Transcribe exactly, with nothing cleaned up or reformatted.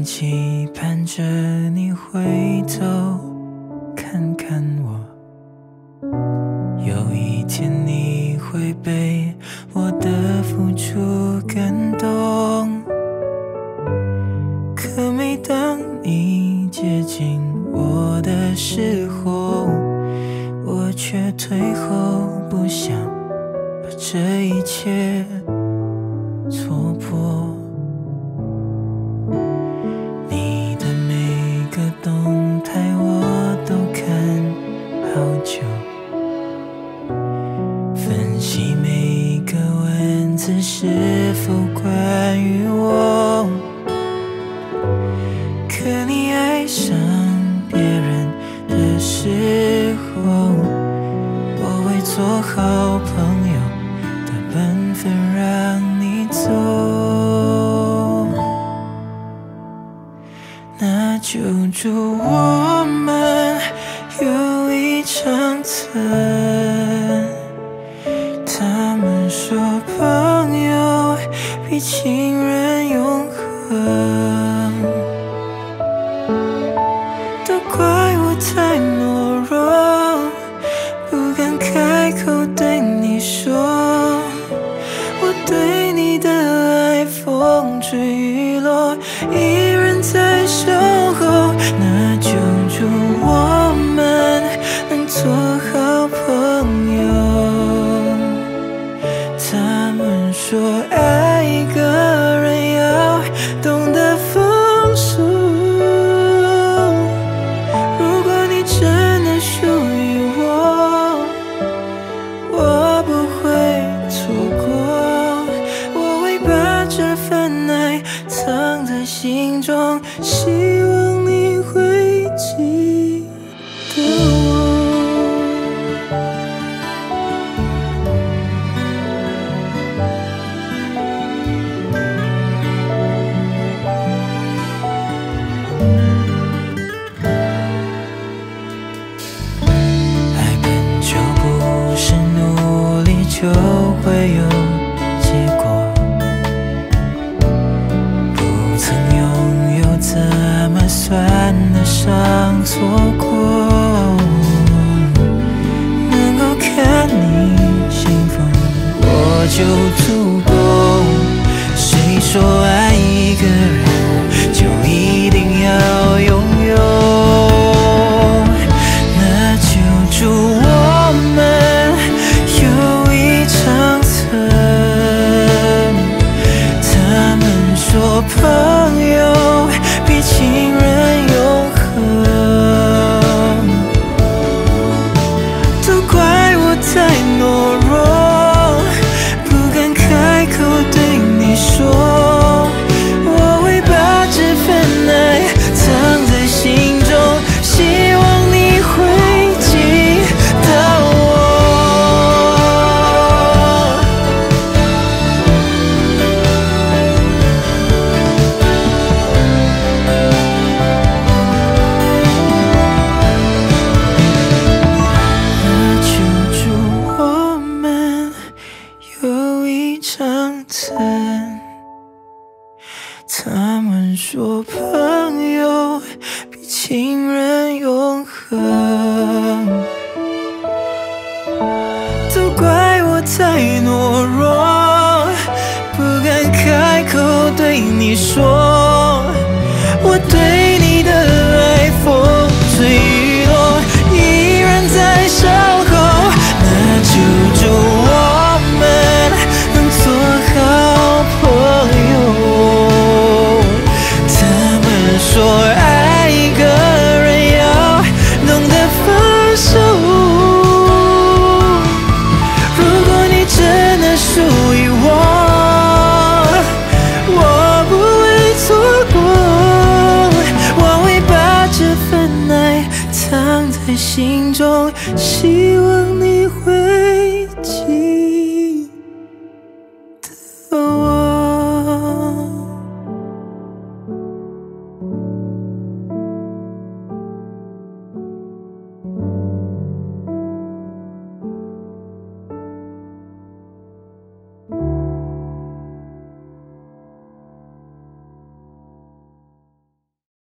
期盼着你回头看看我，有一天你会被我的付出感动。可每当你接近我的时候，我却退后，不想把这一切戳破。你的每个动态我都看好久，分析每个文字是否关于我。可你爱上别人的时候，我会做好朋友的本分让你走。那就祝我们有一场疼。他们说朋友比情人永恒，都怪我太懦弱，不敢开口对你说，我对你的爱风吹雨落，依然在守候。那就祝我们能做好朋友。他们说爱一个人要懂得放手，如果你真的属于我，我不会错过，我会把这份爱藏在心中，希望你会记得我。爱本就不是努力就会有结果，不曾拥有怎么算得上错过？能够看你幸福我就足够，谁说爱一个人就一定要拥有？那就祝我们有一场疼。他们说朋友比情人永恒，都怪我太懦弱，不敢开口对你说，我会把这份爱藏在心中，希望你会记得我。那就祝我们有一场疼。他们说朋友比情人永恒，都怪我太懦弱，不敢开口对你说，我对你的爱风吹雨落，依然在守候。那就祝我们能做好朋友。他们说爱一个人要懂得放手，如果你真的属于我，我不会错过，我会把这份爱藏在心中，希望你会记得我。